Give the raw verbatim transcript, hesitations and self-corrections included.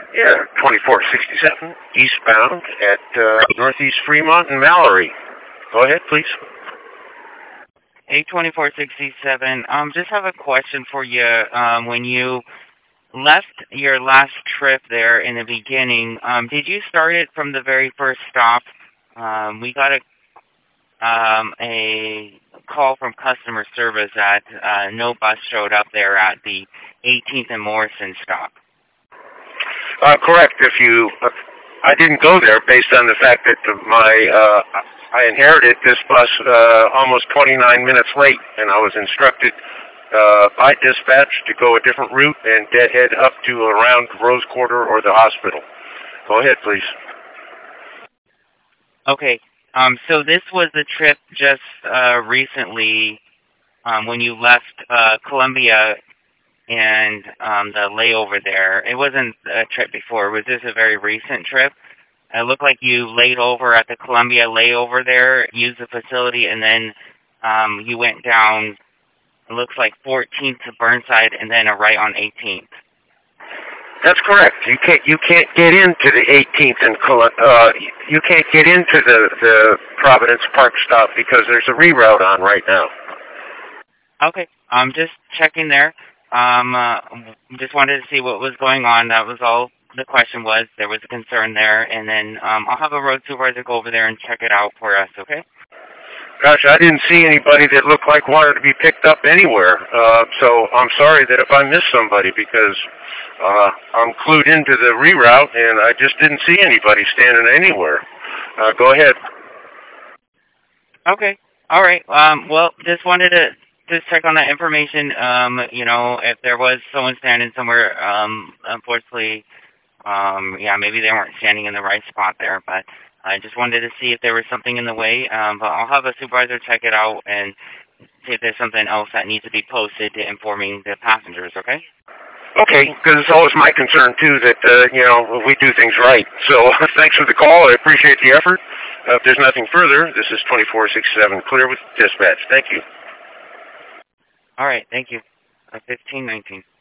Yeah, twenty-four sixty-seven eastbound at uh, Northeast Fremont and Mallory. Go ahead, please. A twenty-four sixty-seven. Um, just have a question for you. Um, when you left your last trip there in the beginning, um, did you start it from the very first stop? Um, we got a um, a call from customer service that uh, no bus showed up there at the eighteenth and Morrison stop. Uh, correct. If you, uh, I didn't go there based on the fact that the, my uh, I inherited this bus uh, almost twenty-nine minutes late, and I was instructed uh, by dispatch to go a different route and deadhead up to around Rose Quarter or the hospital. Go ahead, please. Okay. Um, so this was the trip just uh, recently um, when you left uh, Columbia and um, the layover there. It wasn't a trip before. Was this a very recent trip? It looked like you laid over at the Columbia layover there, used the facility, and then um, you went down, it looks like fourteenth to Burnside, and then a right on eighteenth. That's correct. You can't you can't get into the eighteenth and uh, you can't get into the, the Providence Park stop because there's a reroute on right now. Okay, I'm just checking there. Um, uh, just wanted to see what was going on. That was all the question was. There was a concern there, and then um, I'll have a road supervisor go over there and check it out for us. Okay? Gosh, I didn't see anybody that looked like wanted to be picked up anywhere. Uh, so I'm sorry that if I missed somebody because uh, I'm clued into the reroute and I just didn't see anybody standing anywhere. Uh, go ahead. Okay. All right. Um, well, just wanted to just check on that information. Um, you know, if there was someone standing somewhere, um, unfortunately, um, yeah, maybe they weren't standing in the right spot there, but I just wanted to see if there was something in the way, um, but I'll have a supervisor check it out and see if there's something else that needs to be posted to informing the passengers, okay? Okay, because it's always my concern, too, that, uh, you know, we do things right. So thanks for the call. I appreciate the effort. Uh, if there's nothing further, this is twenty-four sixty-seven clear with dispatch. Thank you. All right, thank you. Uh, fifteen nineteen.